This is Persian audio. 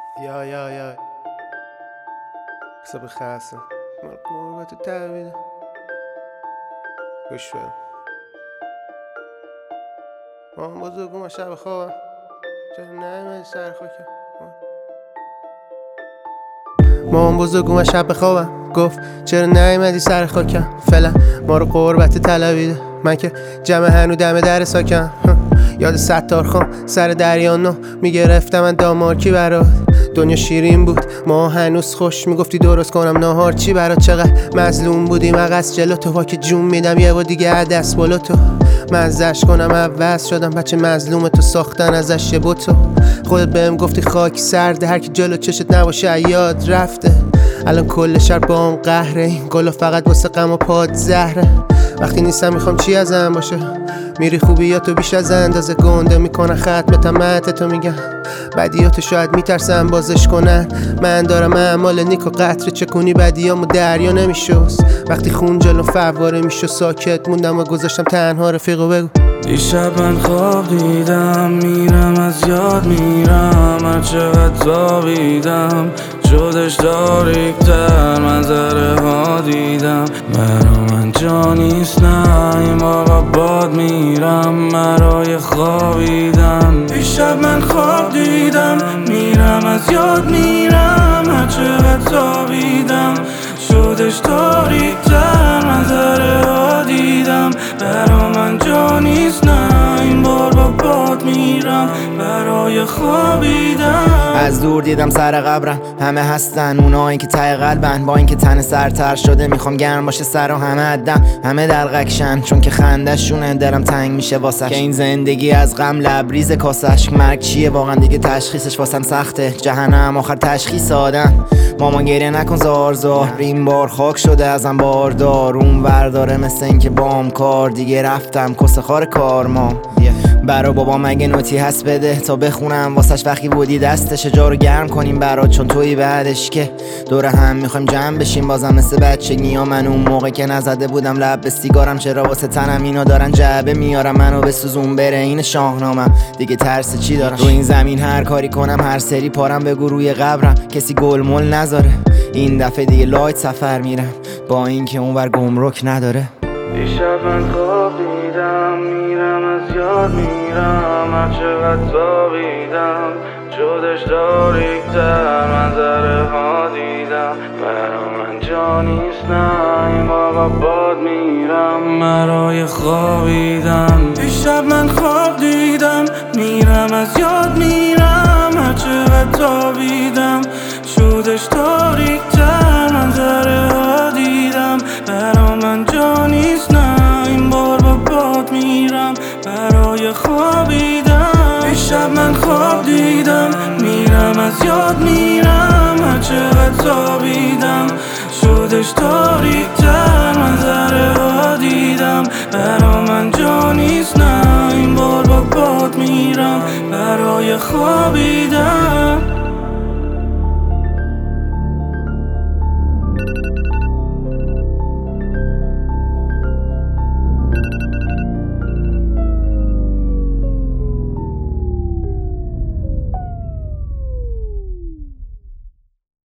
یا حساب خاصه مال قربت تبیده گوش بده. مامان بزرگم من شب خوابم چرا نمیمدی سر خاکم. مامان بزرگم من شب خوابم گفت چرا نیومدی سر خاکم. فعلا ما رو قربت طلبیده، من که جمع هنو دم در ساکم. یاد ستار خان سر دریا نو میگرفتم من دامارکی برات. دنیا شیرین بود ما هنوز خوش میگفتی درست کنم ناهار چی برات. چقدر مظلوم بودی مغز جلو تو وا که جون میدم یه بار دیگه دست بالا تو مزدش کنم. عوض شدم بچه مظلوم تو ساختن ازش یه بوتو. خودت بهم گفتی خاک سرده هر کی جلو چشت نباشه یاد رفته. الان کل شهر با اون قهره، این گلا فقط واسه غم و پاد زهره. وقتی نیستم میخوام چی ازم باشه، میری خوبیاتو بیش از اندازه گنده میکنن ختم تمتتو میگن. بدیاتو شاید میترسن بازش کنن، من دارم اعمال نیک و قطره چکونی بدیامو دریا نمیشست. وقتی خون جلو فواره میشو ساکت موندم و گذاشتم تنها رفیقو بگو. دیشب من خواب دیدم میرم از یاد میرم، هر چقدر زابیدم شدش داریکتر. منظره ها دیدم برا من جا نیست، نه این بابا باد میرم مرای خوابیدم. دیشب من خواب دیدم میرم از یاد میرم، هر چقدر زابیدم شدش داریکتر. منظره ها دیدم برا من جا نیست، نه این بار با باد میرم برای خوابیدم. از دور دیدم سر قبرم همه هستن اونایی که ته قلبن، با اینکه تن سرتر شده میخوام گرم باشه سر و همه عدم همه دلغکشن چون که خندشونه دلم تنگ میشه واسش. که این زندگی از غم لبریز کاسش، مرگ چیه واقعا دیگه تشخیصش واسم سخته. جهنم آخر تشخیص آدم. مامان گریه نکن زار این بار خاک شده ازم باردار. اون ورداره مثل این که بام کار دیگه رفتم کسه خار کار. ما برا بابا مگه نوتی هست بده تا بخونم واسش وقتی بودی دستش جا رو گرم کنیم برات، چون توی بعدش که دور هم میخوایم جمع بشیم بازم مثل بچگی. ها من اون موقع که نزده بودم لب به سیگارم، چرا واسه تنم اینا دارن جعبه میارم منو بسوزون بره این شاهنامم دیگه ترس چی دارم. رو این زمین هر کاری کنم هر سری پارم بگو روی قبرم کسی گلمول نذاره. این دفعه دیگه لایت سفر میرم با اینکه اونور گمرک نداره. دیشب من خواب دیدم میرم از یاد میرم، هر چقدر زابیدم شدش داریکتر. منظره ها دیدم برا من جا نیست، نه این بابا باد میرم مرای خوابیدم. دیشب من خواب دیدم میرم از یاد میرم، هر چقدر زابیدم شدش داریکتر. منظره ها دیدم برا من جا نیست، نه این بار با باد میرم برای خوابیدم. دیشب من خواب دیدم میرم از یاد میرم، هر چقدر زابیدم شدش تاریکتر. منظره ها دیدم برا من جا نیست، نه این بار با باد میرم برای خوابیدم.